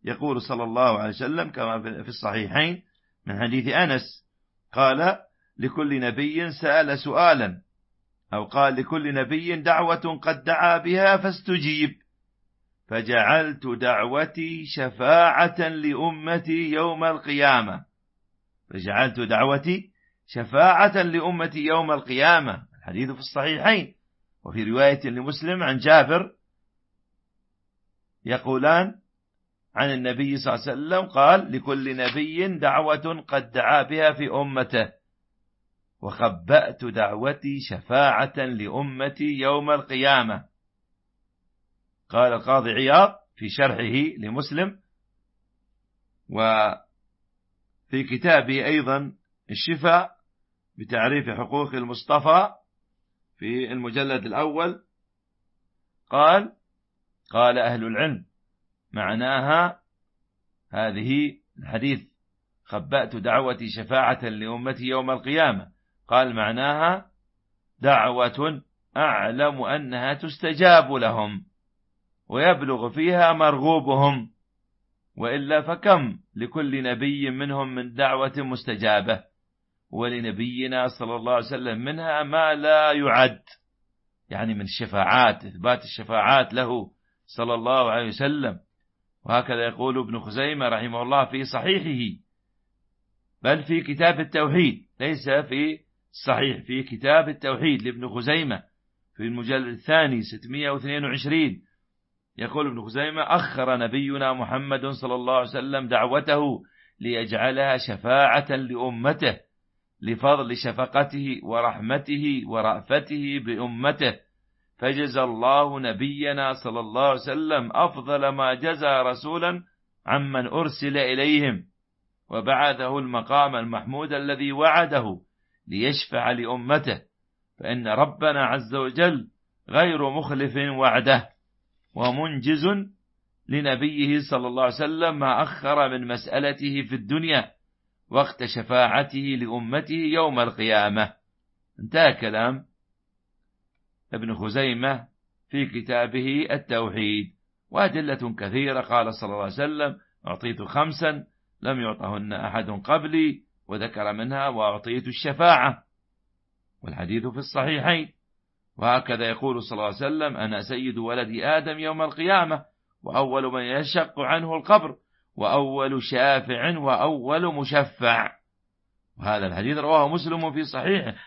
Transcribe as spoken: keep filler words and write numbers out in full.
يقول صلى الله عليه وسلم كما في الصحيحين من حديث أنس قال لكل نبي سأل سؤالا، أو قال لكل نبي دعوة قد دعا بها فاستجيب، فجعلت دعوتي شفاعة لأمتي يوم القيامة. فجعلت دعوتي شفاعة لأمتي يوم القيامة. الحديث في الصحيحين. وفي رواية لمسلم عن جابر يقولان عن النبي صلى الله عليه وسلم قال لكل نبي دعوة قد دعا بها في أمته، وخبأت دعوتي شفاعة لأمتي يوم القيامة. قال القاضي عياض في شرحه لمسلم وفي كتابه أيضا الشفاء بتعريف حقوق المصطفى في المجلد الأول، قال قال أهل العلم معناها هذه الحديث خبأت دعوتي شفاعة لأمتي يوم القيامة، قال معناها دعوة أعلم أنها تستجاب لهم ويبلغ فيها مرغوبهم، وإلا فكم لكل نبي منهم من دعوة مستجابة، ولنبينا صلى الله عليه وسلم منها ما لا يعد، يعني من الشفاعات، إثبات الشفاعات له صلى الله عليه وسلم. وهكذا يقول ابن خزيمة رحمه الله في صحيحه، بل في كتاب التوحيد، ليس في الصحيح، في كتاب التوحيد لابن خزيمة في المجلد الثاني ستمائة واثنين وعشرين، يقول ابن خزيمة أخر نبينا محمد صلى الله عليه وسلم دعوته ليجعلها شفاعة لأمته لفضل شفقته ورحمته ورأفته بأمته، فجزى الله نبينا صلى الله عليه وسلم أفضل ما جزى رسولا عمن أرسل إليهم، وبعثه المقام المحمود الذي وعده ليشفع لأمته، فإن ربنا عز وجل غير مخلف وعده، ومنجز لنبيه صلى الله عليه وسلم ما أخر من مسألته في الدنيا وقت شفاعته لأمته يوم القيامة. انتهى كلام ابن خزيمة في كتابه التوحيد. وأدلة كثيرة، قال صلى الله عليه وسلم أعطيت خمسا لم يعطهن أحد قبلي، وذكر منها وأعطيت الشفاعة، والحديث في الصحيحين. وهكذا يقول صلى الله عليه وسلم أنا سيد ولد آدم يوم القيامة، وأول من يشق عنه القبر، وأول شافع وأول مشفع. وهذا الحديث رواه مسلم في صحيحه